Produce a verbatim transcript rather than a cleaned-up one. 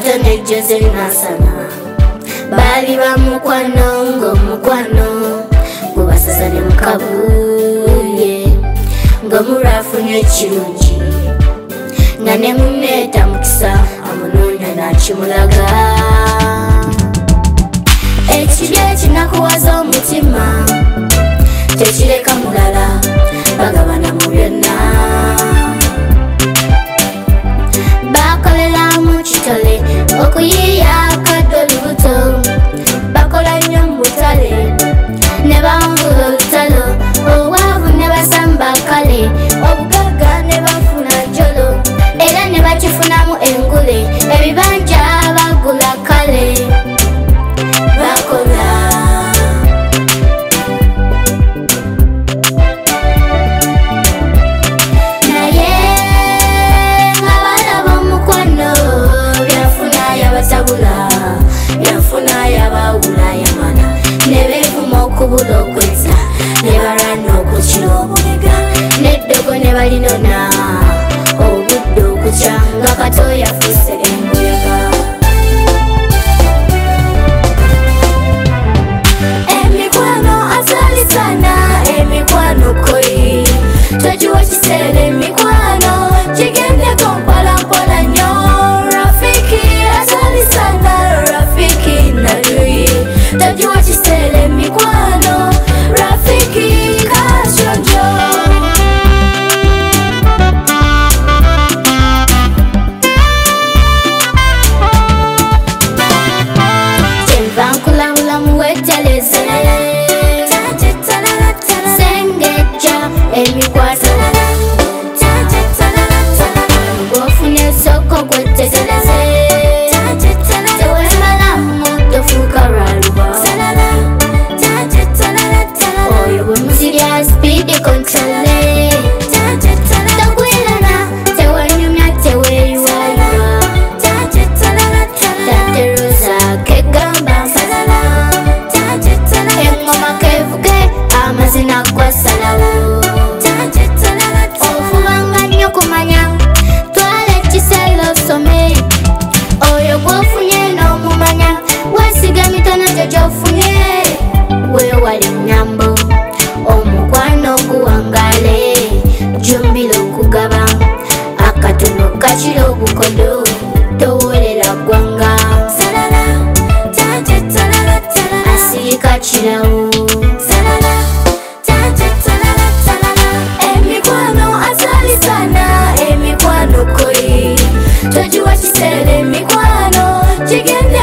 Kato ne Jose Nasana bali ba mukwano ng'omukwano gubasaza ne mukabuye ng'omurafunye ekirungi nga ne munneeta mukisa amunoonya n'akimulaga ekibi ekinakuwaza omutima tekireka mulala bagabana mu byonna bakolera mu kitole okuyiya akadde olubuto bakola nnyo mu butale ne bawangula olutalo obwavu ne basamba kale obugagga ne bafuna njolo era ne bakifunamu engule ebibanja bagula kale bakola naye nga balaba omukwano byafuna yabatabula byafuna yabawula yamana ne beevuma okubula okweza ne balwana okukira obubega n'eddogo ne balinona obudde okukya nga kato yafuuse embuyaga emikwano azalisana emikwano koyi togiwa kiseera emikwano kigendeko mpolampola nnyo rafiki azalisana rafiki naluyi togiwa kiseera emikwano rafiki kasyonjo weteleze sengejja emikwano ng'ofuna esoko gwetegereze tewemalamu tofuuka lwaluba oyo bwe muzirya speedi controle togwirana tewanyumya teweeyiwayiwa tateroza kegamba amazina gwasalawo ofubanga nnyo kumanya twala ekiseera osome oyo gwofunye n'omumanya wesiga mitono gyo gyofunye weewale ennyambo omukwano guwangale jumbira okugaba akatono kakira obukodo towolera ggwanga asirika kirawo togiwa kiseera emikwano kigende